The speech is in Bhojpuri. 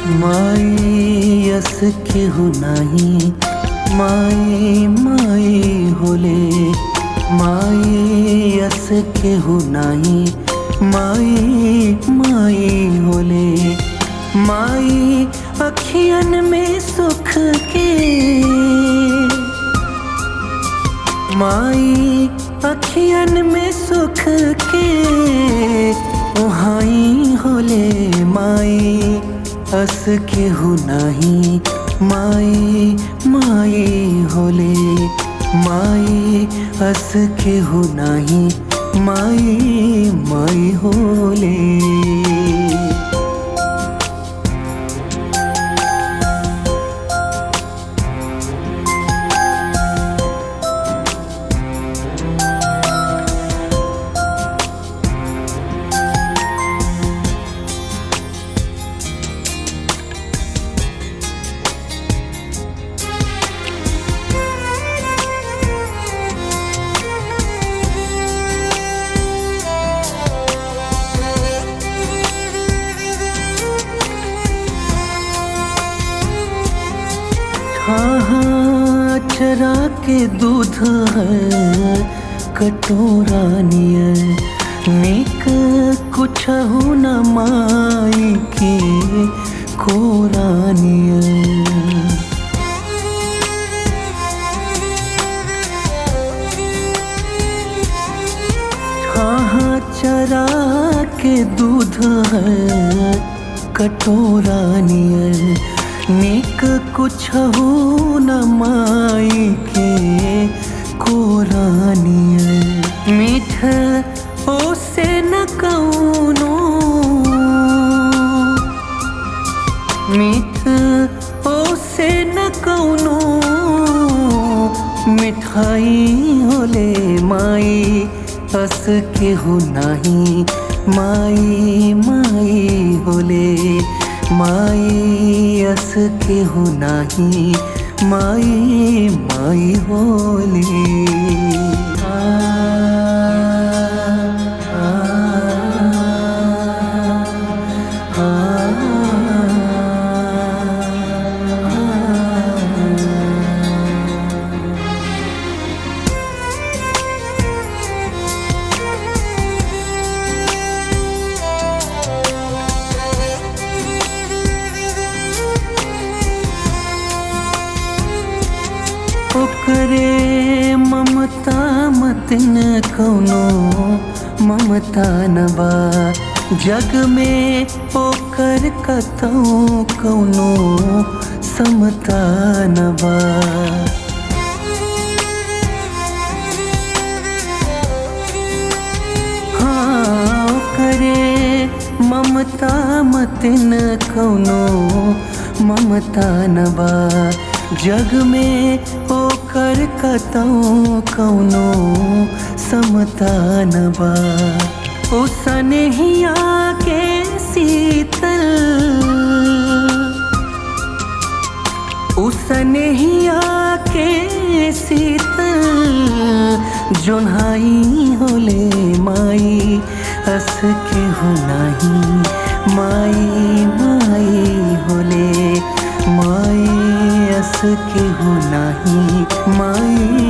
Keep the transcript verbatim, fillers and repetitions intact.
माई अस केहू नाही, माई माई होले। माई अस केहू नाही, माई माई होले। माई अखियन में सुख के, माई अखियन में सुख के ओहाई होले। माई अस केहू नाही, माई माई होले। माई अस केहू नाही, माई माई होले। हाँ हाँ चरा के दूध है कटोरा नियर, निक कुछ हो न माई के कोरा नियर। हाँ हाँ चरा के दूध है कटोरा नियर, निक कुछ हो न माई के कोरा नियर। मीठ ओ से न कौनो, मीठ ओ से न कौनो मिठाई होले। माई अस केहू नाही, माई माई होले। माई अस केहू नाही, माई माई होले। आ, आ, आ, आ, ओकरे ममता मतिन कौनो ममता न बा, जग में ओकर कतौ कौनो समता न बा। हाँ ओकरे ममता मतिन कौनो ममता न बा, जग में ओकर कतौ कौनो समता न बा। ओ सनहिया के शीतल, ओ सनहिया के शीतल जोन्हाई होले। माई अस केहू नाही, माई माई होले। माई अस केहू नाही, माई